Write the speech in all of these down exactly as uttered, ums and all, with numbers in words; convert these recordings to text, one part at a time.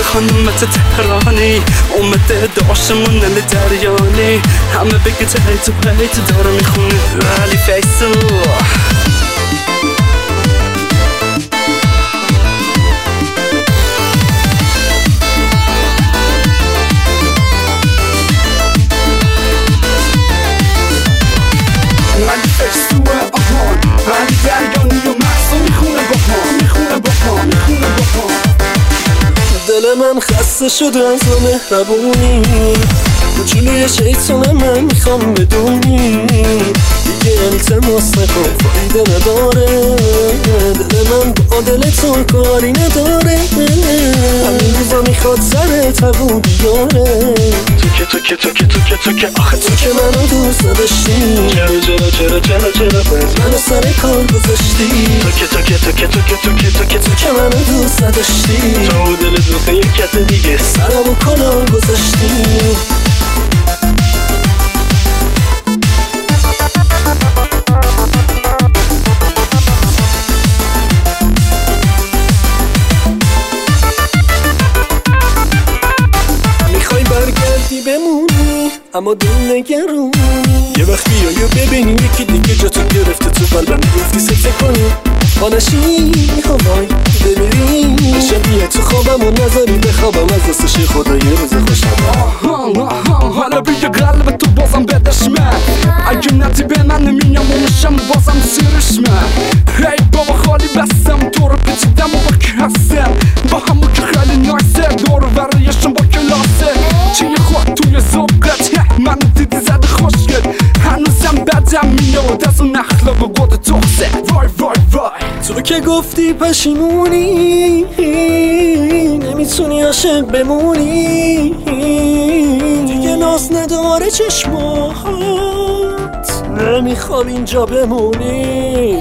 مثل خانومت تهرانی اومده داشتمون نل دریانی همه بگه تهیت و پیت داره میخونه ولی فیصل دل من خسته شده از مهربونی جلوی شیطون من میخوام بدونی دیگه التماس نکن فایده نداره دل من با دل تو کاری نداره همین روزا میخواد سر تبو بیاره تو که تو که تو که تو که تو که آخه تو که منو دوست نداشتی چرا چرا چرا چرا چرا منو سر کار گذاشتی تو که تو که تو که تو که تو که تو که تو که منو دوست نداشتی تو دل دوست یک کس دیگه سرمو کلا گذاشتی میخوای برگردی بمونی اما دل نگرونی یه وقت بیا یا ببینی یکی دیگه جا تو گرفته تو قلبم گفتی سکته کنی پانشی هوای بمیری شبیه تو خوابم و نظری بخوابم از دستش خدا یه روز خوشم حالا بیا قلب تو بازم بدش من اگه نتی به من نمیام و میشم بازم سیرش من هی بابا خالی بستم تو رو پیچیدم و با کسم با همو که خیلی نایسه دور وریشم با کلاسه چه یه خود توی زبقت منو دیدی زده خوشگل هنوزم بدم میاد از اون اخلاق و قد تخصه وای وای وای تو که گفتی پشیمونی نمیتونی عاشق بمونی دیگه ناز نداره چشمات نمیخوام اینجا بمونی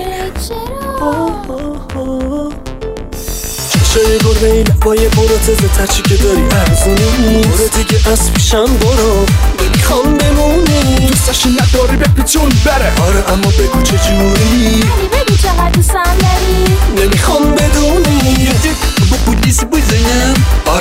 چشای گربه لبای پروتز ترچی که داری ارزونی برو دیگه از پیشم برو نمیخوام بمونی دوستش نداری بپیچون بره آره اما بگو چجوری بگو چقدر دوستم داری نمیخوام بدونی با پولیس بزنم